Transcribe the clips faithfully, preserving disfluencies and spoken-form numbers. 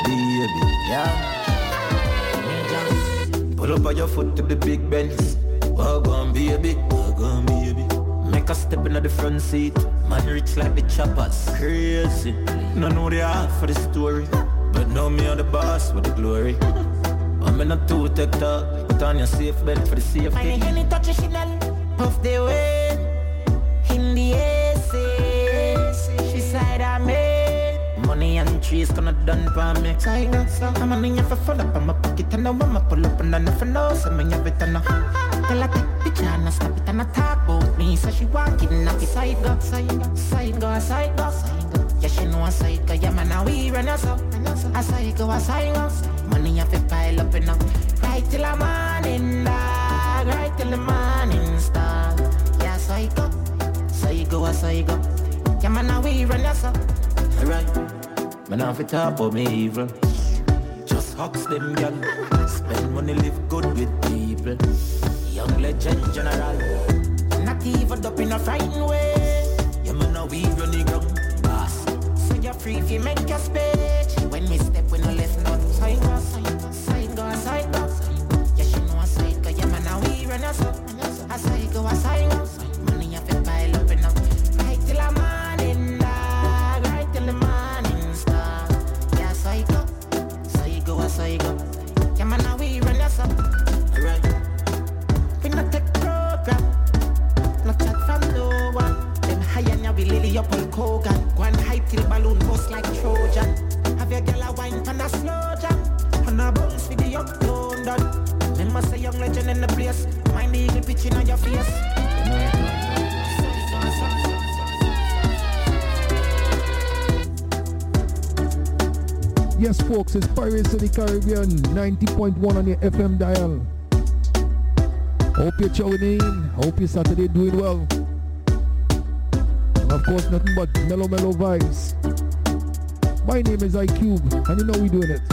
baby, yeah. Pull up on your foot to the big Benz. Walk on, baby, walk on, baby. Make a step into the front seat. Man rich like the choppers. Crazy. No know the half for the story, but know me on the boss with the glory. I'm in a two-tech talk. Put on your safe belt for the safety. My hand touch a Chanel. Puff the way in the A C. She said I made money and trees gonna done for me. I'm a ninja for full up on my pocket and I'm a pull up and I never know. So many of it and I tell I take picture and I snap it and I talk about me. So she walking up the side go, side go, side go, side go, side go. Yeah, she know a side go, yeah man, now we run us up. A side go, a side go. Money have to pile up enough. Right till the morning dog, right till the morning star. Yeah, so I go, so you go, so you go. Yeah man, now we run us up. Alright, man off the top of me evil. Just hucks them young. Spend money, live good with people. Young legend general. Not even up in a frightened way. Yeah man, now we run the ground. Boss. So you're free if you make your speech. When we step, we no left no side go, side go, side go, side go. Yeah, she know a side go, yeah man, now we run us up. A side go, a side go. Money have to pile up enough. Right till the morning dog, right till the morning star. Yeah, side go, side go, a side go. Yeah man, now we run us up. Alright. We not take program, no chat from no one. Them high now we lily up on Kogan. One hype till balloon bust like Trojan. Have your girl a wine pan a slow jam. On a bounce with the up London. Remember say young legend in the place. Mind the eagle pitching on your face. Yes folks, it's Pirates of the Caribbean, ninety point one on your F M dial. Hope you're tuning in. Hope your Saturday doing well. And of course, nothing but mellow, mellow vibes. My name is iCube, and you know we doing it.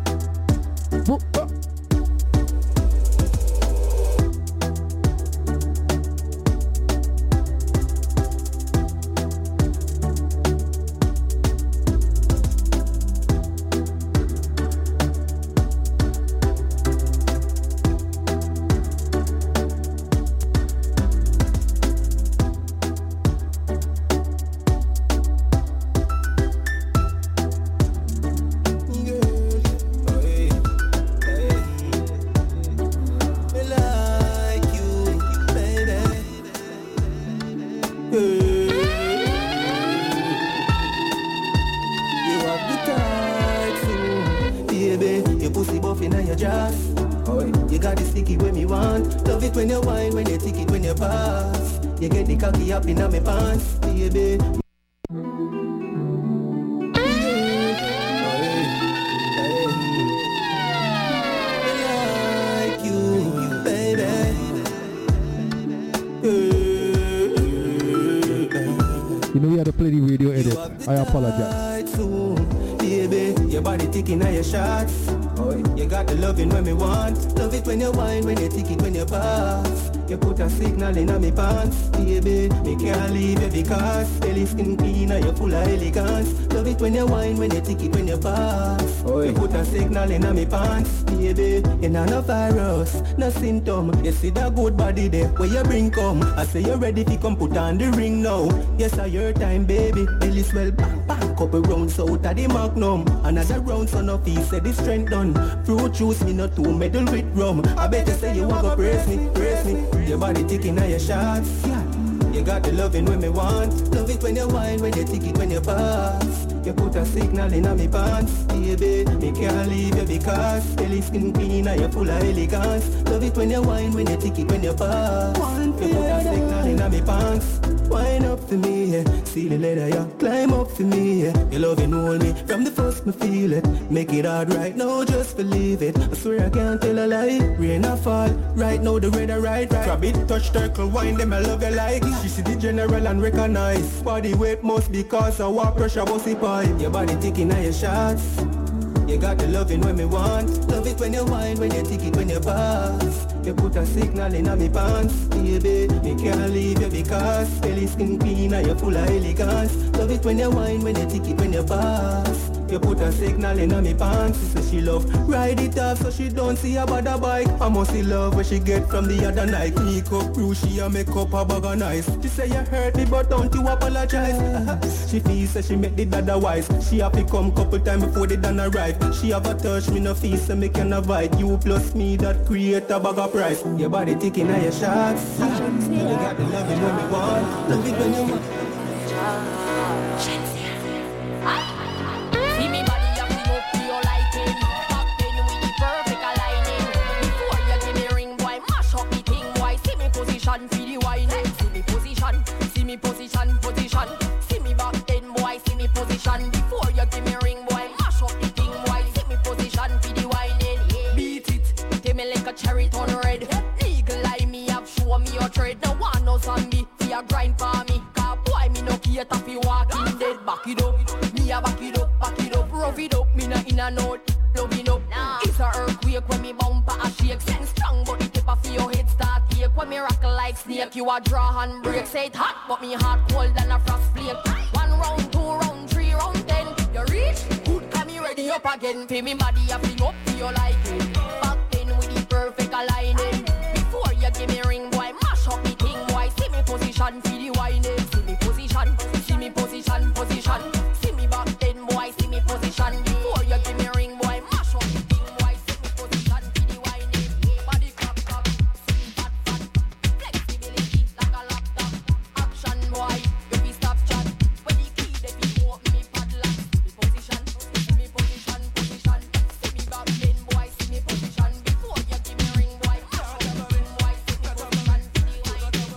I apologize. Baby, your body ticking on your shots. You got the loving when me want. Love it when you whine, when you tick it, when you pass. You put a signal in me pants. Baby, me can't leave you because belly skin clean and you full of elegance. Love it when you whine, when you tick it, when you pass. You put a signal in me pants. Baby, you not no virus, no symptom. You see that good body there, where you bring come. I say you're ready to come put on the ring now. Yes, I your time, baby. Belly swell, bang, bang. Couple rounds out of the magnum. Another round, son of he said the strength done. Fruit juice, me not two medal with rum. I bet you say you want to praise me, praise me. Your body ticking on your shots. Yeah. You got the loving when me want. Love it when you whine, when you tick it, when you pass. You put a signal in me pants. Baby, me can't leave you because belly skin clean and you full of elegance. Love it when you whine, when you tick it, when you pass. You put a signal in me pants. Wine up for me, yeah. See the leather, yeah. Climb up for me, yeah. You love and hold me from the first me feel it. Make it hard right now, just believe it. I swear I can't tell a lie. Rain or fall, right now the weather right, right. Grab it, touch, circle, wine them, I love you like. She see the general and recognize. Body weight must be cause of war pressure, bossy pipe. Your body ticking on your shots. You got the loving when me want. Love it when you whine, when you tick it, when you pass. You put a signal in me pants. Baby, me can't leave you because belly skin clean and you full of elegance. Love it when you whine, when you tick it, when you pass. You put a signal in me pants. She say she love ride it off so she don't see about a bike. I must see love where she get from the other night. Make up brew, she a make up a bag of nice. She say you hurt me but don't you apologize. She feel say she make the dada wise. She have to come couple times before they done arrive. She have a touch me no feel so me can avoid. You plus me that create a bag of price. Your body ticking on your shots. You got the love it when me want. Love it when you want. See me body up, me up to your liking. Back then with the perfect aligning. Before you give me ring, boy, mash up the thing, boy. See me position, feel the wine. See me position, see me position, position. See me back then, boy, see me position. Before you give me ring, boy, mash up the thing, boy. See me position, feel the wine. Beat it, take me like a cherry turn red. Eagle eye me up, show me your trade. No one no zombie, fi a grind for me. Cause boy, me no care if you walking dead. Back it up. I back it up, back it up, rough it up, me not in a note, loving up. Nah. It's a earthquake when me bumper a shake. Send strong, but the tip of your head start ache. When me rock like snake, you a draw and break. Say it hot, but me heart cold than a frost flake. One round, two round, three round, ten. You reach, good, come me ready up again. Pay me body a fling up to your liking. Back then with the perfect aligning. Before you give me ring, boy, mash up me thing, boy. See me position, feel the whining. See me position, see me position, position. Position before you give me ring, boy. Mash up the thing, boy. See me position, feel the whining. Body clap, clap, slim fat, fat. Flexibility like a laptop. Action, boy. You be stop chat. When the key, they be open me padlock. See me position, see me position, position. See me back then, boy. See me position before you give me ring, boy. Mash up the thing, boy. See me position, feel the whining.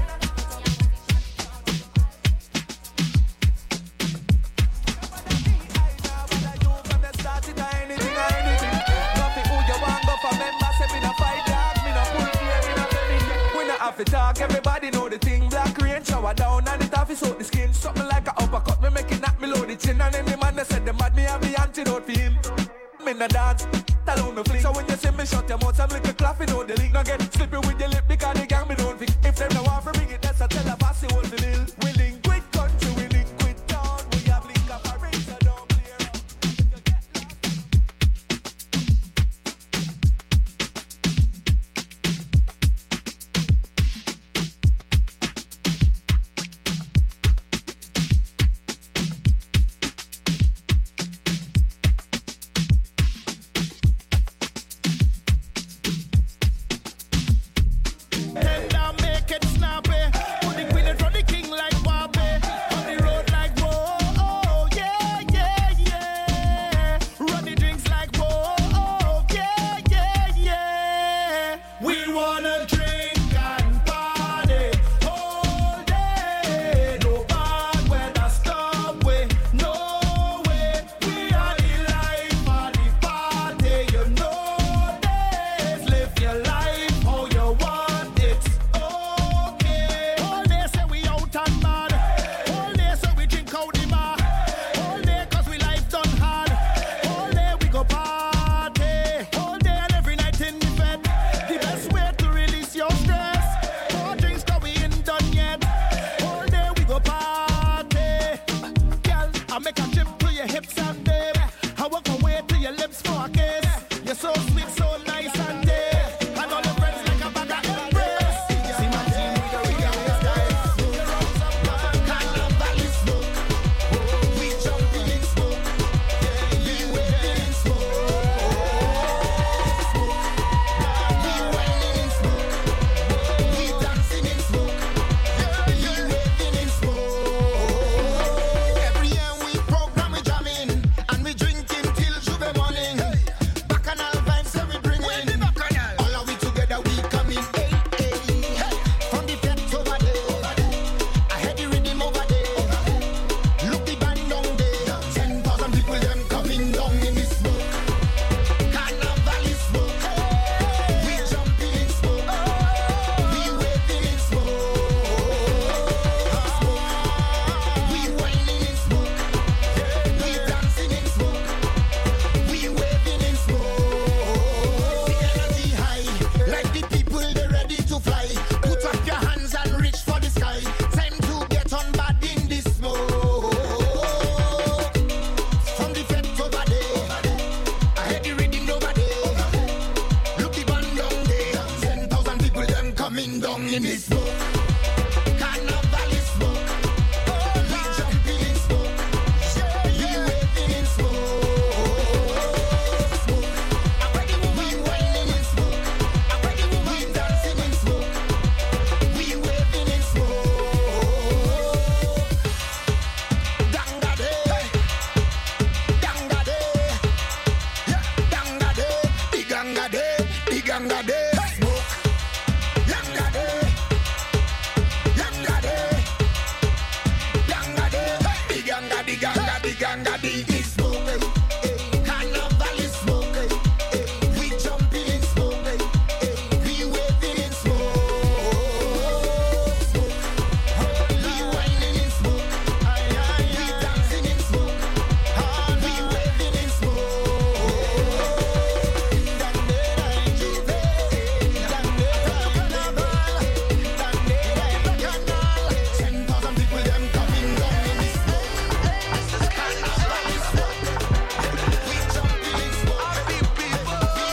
If it talk, everybody know the thing. Black rain shower down and it off his out the skin. Something like a uppercut, me make it knock me low the chin. And any man that said them mad, me have the antidote for him. Me na dance, tell on me fling. So when you see me shut your mouth, I'm like a clapping out the link. Now get slippery with your lip because they gang me don't think. If them no want to bring it, that's a tell a pass it hold the bill. We link with country, we link with town. We have link up a ring, so don't clear up. Every year we program, we jamming, and we drinking till Juve morning. in the smoke. Carnival is smoke. We jumping in smoke. We waving in smoke. Smoke. We whining in smoke. We dancing in smoke. We waving in smoke. Danga day, danga day, yeah, danga day, the ganga day, the ganga day. Smoke, danga day, danga day, danga day, the ganga, the ganga, the ganga, the smoke. Carnival is smoke. We jumping in smoke. We waving in smoke. We whining in smoke. We dancing in smoke. We waving in smoke. Ten thousand people them coming down in this smoke. Carnival is smoke. We jumping in smoke. We waving in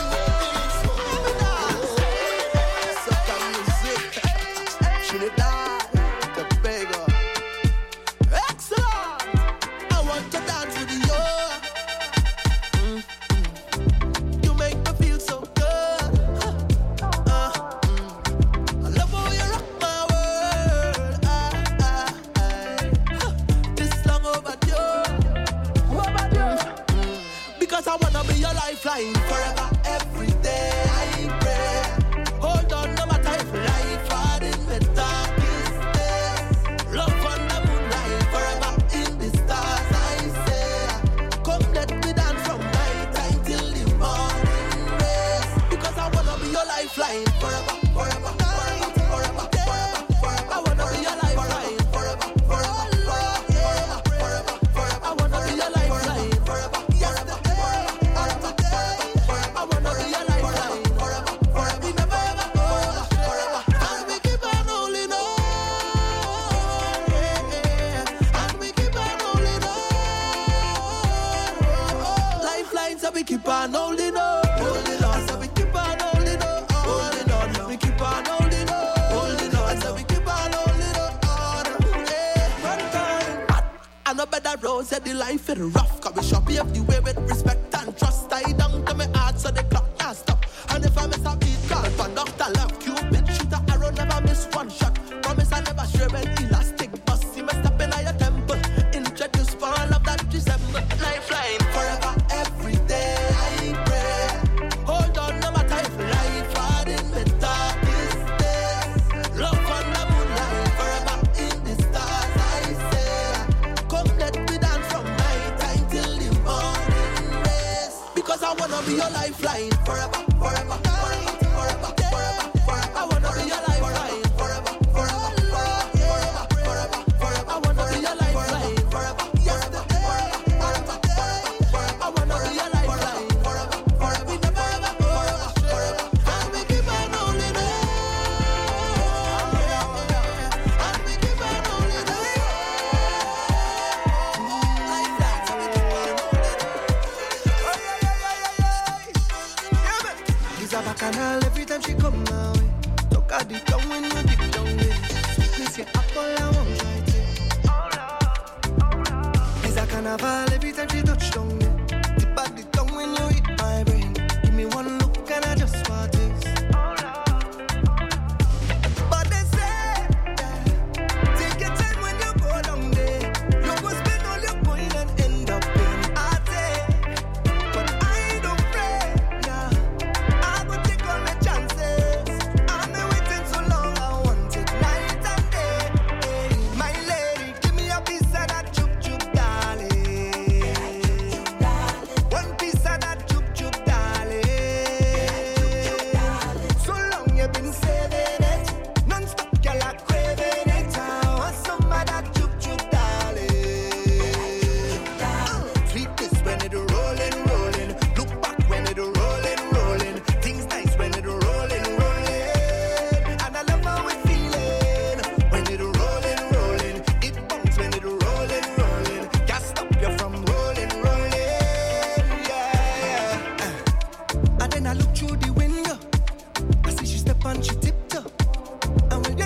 smoke. Soca music, Trinidad, Tobago. Excellent. I want to dance with you. Mm, mm. You make me feel so good. Huh. Uh, mm. I love how you rock my world. Ah, ah, ah. Huh. This long overdue. Overdue. Mm. Because I wanna be your lifeline forever, every day. I pray. Hold on, no matter if life hard in the darkest days. Love on the moonlight, forever in the stars. I say, come let me dance from night time till the morning rays. Because I wanna be your lifeline forever, forever, forever, forever, forever, forever. I wanna be your lifeline forever, forever, forever, forever, forever, forever. I wanna be your lifeline forever, forever, forever, forever, forever. I wanna be your lifeline forever, forever. We never ever go, forever. And we keep on holding on, yeah, yeah. And we keep on holding on. Lifelines, so we keep on holding on, holding on. So we keep on holding on, holding on. We keep on holding on, holding on. So we keep on holding on, yeah. One time, I know better road, said the life is rough. Cause we shop here the way with respect and trust. I down to my heart so the clock can't stop. And if I miss a beat, call for doctor love. Cupid shoot a arrow, never miss one shot. Promise I never share an elastic bus. See me step in your temple. Introduce for all of that December. Lifeline forever, every day. I pray. Hold on, no matter if life hard in the darkest days. Love on the moonlight, forever in the stars. I say, come let me dance from night time till the morning rays. Because I wanna be your lifeline forever, forever, forever, forever, forever, forever. I wanna be your lifeline forever, forever, forever, forever, forever, forever. I wanna be your lifeline forever, forever, forever, forever, forever. I wanna be your lifeline forever, forever. We never ever go, forever. And we keep on holding on. And we keep on holding on. Lifeline, so we keep on holding on. She's a bacchanal every time she come my way. Talk at the tongue when you dip down there. Sweetness your apple, I won't try to. She's a carnival every time she touch down there. Tip at the tongue when you hit my brain. Give me one look and I just want this. But they say that take your time when you go down there. You go spend all your coin and end up in Ate. But I don't pray, nah. I go take all my chances. I've been waiting so long, I want it night and day. Hey, my lady, give me a piece of that chup chup, darling. One piece of that chup chup, darling. So long you've been saving it, non-stop girl are craving it. I want some of that chup chup, darling. Sweetness when it rolling, rolling. Look back when it rolling, rolling. Things nice when it rolling, rolling. And I love how it feeling when it rolling, rolling. It bounce when it rolling, rolling. Can't stop you from rolling, rolling. Yeah, yeah. Uh. And then I look through the window. I see she step on, she tiptoe. And when you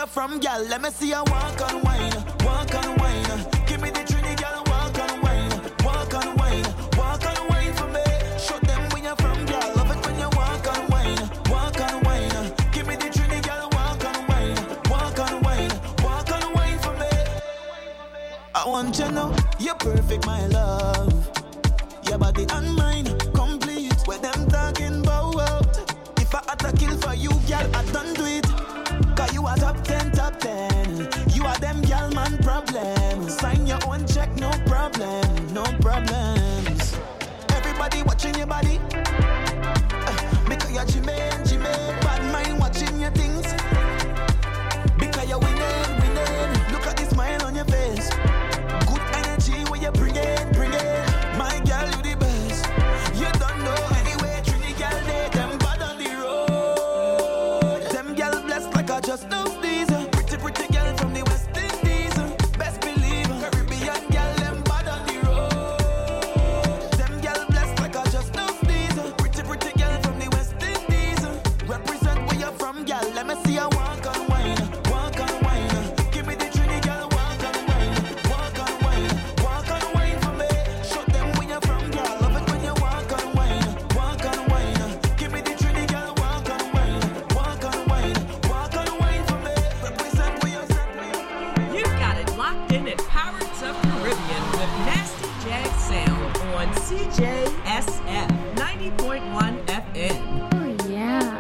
you're from, girl. Let me see you walk and wine, walk and wine. Give me the Trini, girl, walk and wine, walk and wine, walk and wine for me. Show them where you're from, girl. Love it when you walk and wine, walk and wine. Give me the Trini, girl, walk and wine, walk and wine, walk and wine for me. I want you to know you're perfect, my love. Your body and mine complete. Where them talking about? If I had to kill for you, girl, I done do it. Cause you are top ten, top ten. You are them girl man problem. Sign your own check, no problem, no problems. Everybody watching your body. Uh, because you're Jimmy, Jimmy. Bad mind watching your things. Because you're winning, winning. Look at the smile on your face. Good energy when you bring it, bring it. My girl, you the best. You don't know anyway, Trini girl, they them bad on the road. Them girl blessed like I just know these. Pretty, pretty girl from the West Indies. Best believe, Caribbean girl, them bad on the road. Them girl blessed like I just know these. Pretty, pretty girl from the West Indies. Represent where you're from, girl. Let me see you walk and wine, walk and wine. Give me the Trini girl, walk and wine, walk and wine, walk and wine for me. Show them where you're from, girl. Love it when you walk and wine, walk and wine. Give me the Trini girl, walk and wine, walk and wine, walk and wine for me. Represent where you're from. You've got it locked in at Pirates of Caribbean with Nasty Jag Sound on C J S F ninety point one F M. Oh, yeah.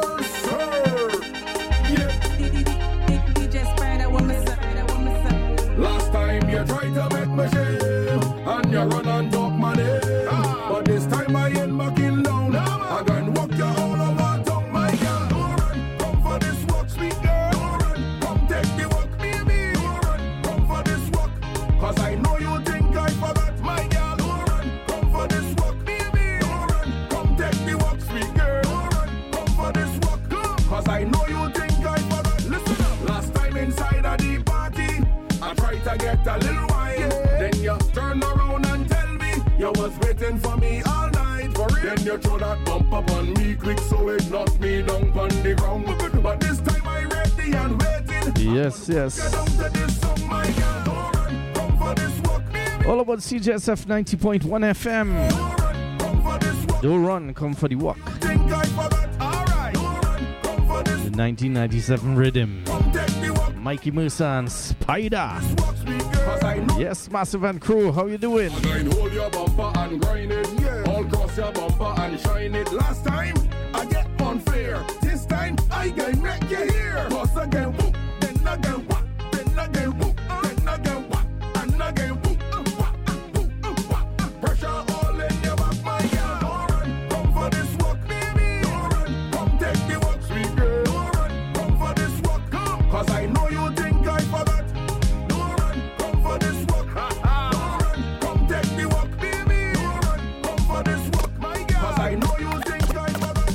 You just find out what my son, that what my son. Last time you tried to make me shame, and you run and talk money. But this time I ain't backing down. I can walk you all over town, my girl. Don't run, come for this walk, sweet girl. Don't run, come take the walk, baby. Don't run, come for this walk. Cause I know you think I forgot, my girl. Don't run, come for this walk, baby. Don't run, come take the walk, sweet girl. Don't run, come for this walk. Cause I know you think I forgot. Listen up. Last time inside of the party, I tried to get a little wine. Yeah. Then you turn around and tell me you was waiting for me all night. For real? Then you throw that bump up on me quick so it knocked me down on the ground. But this time I ready and waiting. Yes, yes. Get down to this song, my girl. Don't run, come for this walk, baby. All about C J S F ninety point one F M. Don't run, come for this walk. Don't run, come for the walk. Think I forgot, alright. Don't run, come for this The nineteen ninety-seven rhythm. Come take the walk. Mikey Musa and Spider. Walk, sweet girl. Cause I know Yes, Massive and Crew, how you doing? Grind, hold your bumper and grind it. Yeah. All cross your bumper and shine it. Last time, I get unfair. This time, I can make you hear. Cause again, whoop, then again, what? Then again, whoop, then again, what? And again, whoop, uh, what? Uh, whoop, uh, what? Uh, pressure all in your back, my girl. Don't run, come for this walk, baby. Don't run, come take the walk, sweet girl. Don't run, come for this walk. Come. Cause I know you think I forgot. Don't run, come for this walk. Don't run, come take the walk, baby. Don't run, come for this walk, my girl. Cause I know you think I forgot.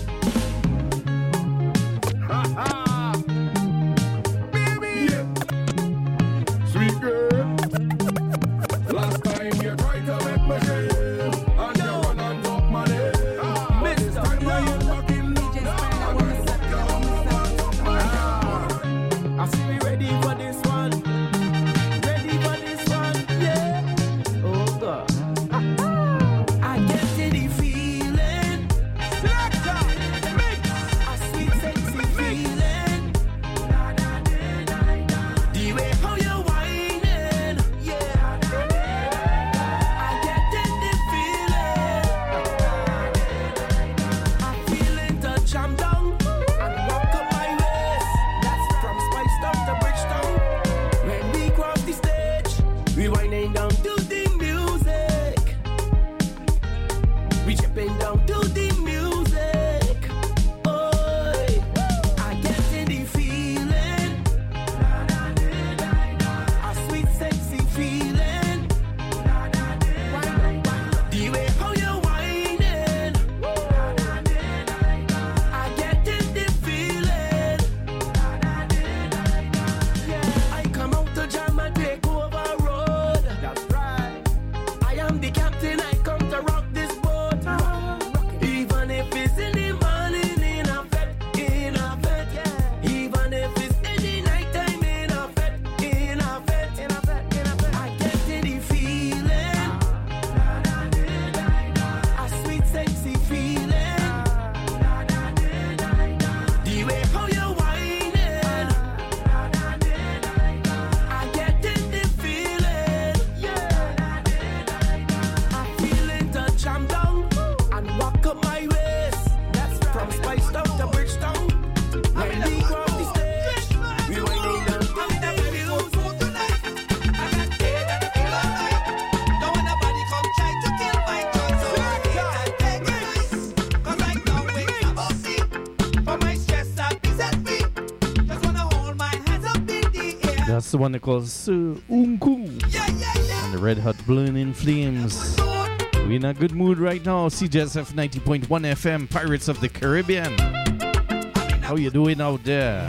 Ha ha. Baby, yeah. the one that calls uh, Unku. Yeah, yeah, yeah. And the Red Hot Balloon in Flames. We're in a good mood right now. C J S F ninety point one F M, Pirates of the Caribbean. How you doing out there?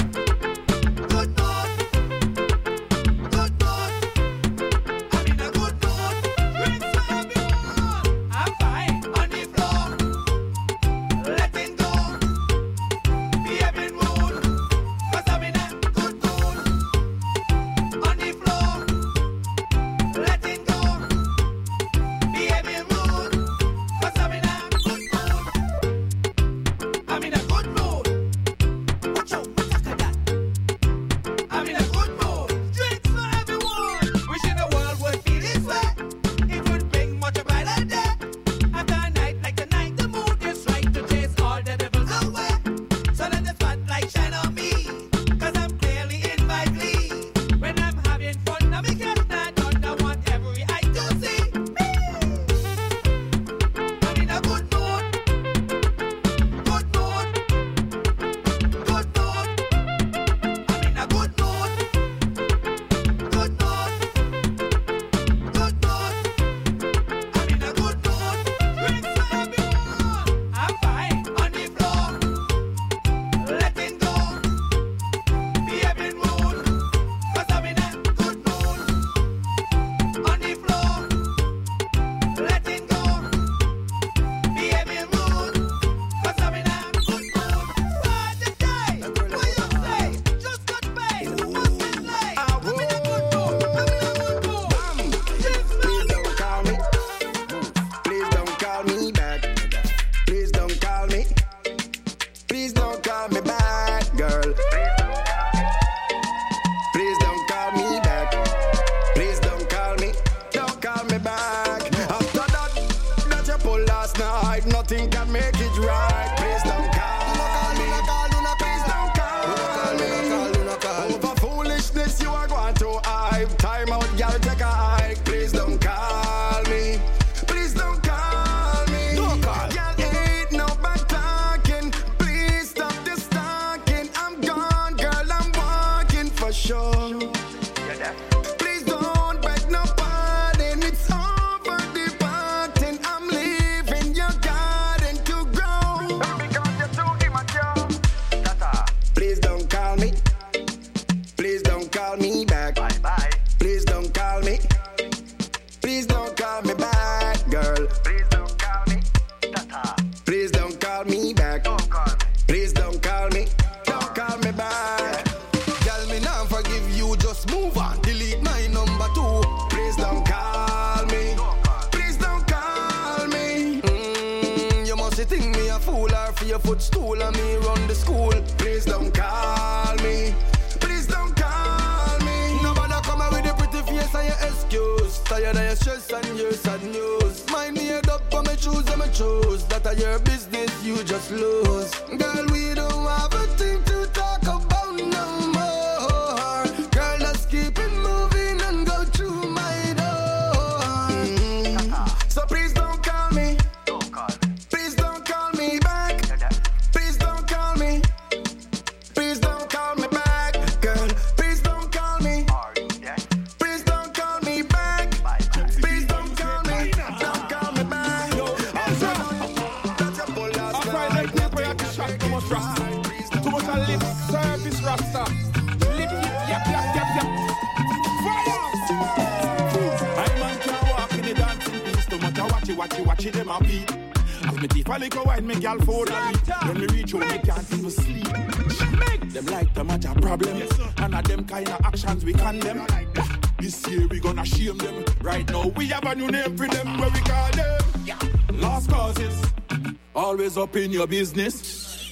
Up in your business,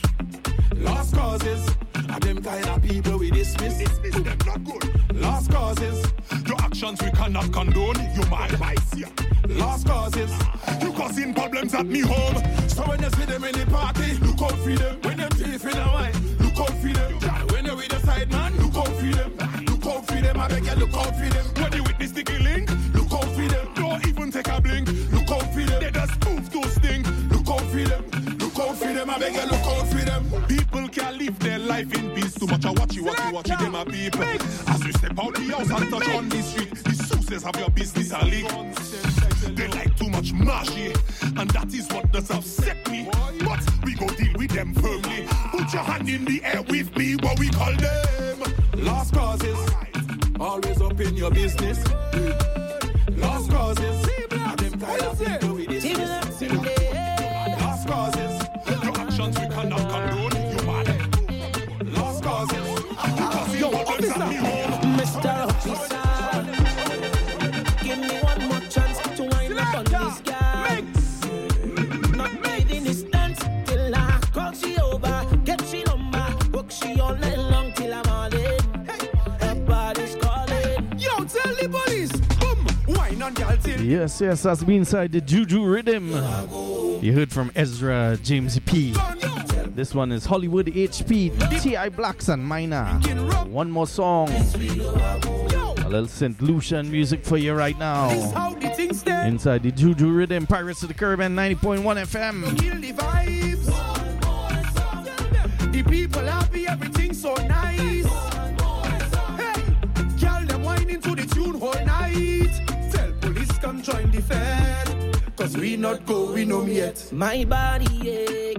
lost causes, and them kind of people we dismiss. Dismiss them not good. Lost causes, your actions we cannot condone. You my vice, yeah. Lost causes, you causing problems at me home. So when you see them in the party, look out for them. When them thief in the wine, look out for them. When you with the side man, look out for them. Look out for them, I beg you, look out for them. When you witness the killing, look out for them. Don't even take a blink, look out for them. They just move those things, look out for them. Look out out for them, I beg you look out for them. People can't live their life in peace. Too much of watchy, watchy, watchy, them are people. As you step out the house and touch on the street, the sources of your business are leaked. They like too much mashy, and that is what does upset me. But we go deal with them firmly. Put your hand in the air with me, what we call them lost causes. Always up in your business. Lost causes. And them kind of people with this. Lost causes. Your actions we cannot condone. You mad. Lost causes. Because you want to me home. Mister Officer, give me one more chance to wind up on this guy. Not made in this dance till I call she over. Get she number. Book she all night long till I'm all in. Her body's calling. Yo, tell the police. Boom. Wine on y'all till. Yes, yes, that's been inside the Juju Rhythm. You heard from Ezra James P. This one is Hollywood H P, T I Blacks and Minor. One more song. A little Saint Lucian music for you right now. Inside the Juju Rhythm, Pirates of the Caribbean, ninety point one F M. Kill the vibes. The people happy, everything so nice. Hey, girl, them whining to the tune whole night. Tell police come join the fed, cause we not going home yet. My body, yeah.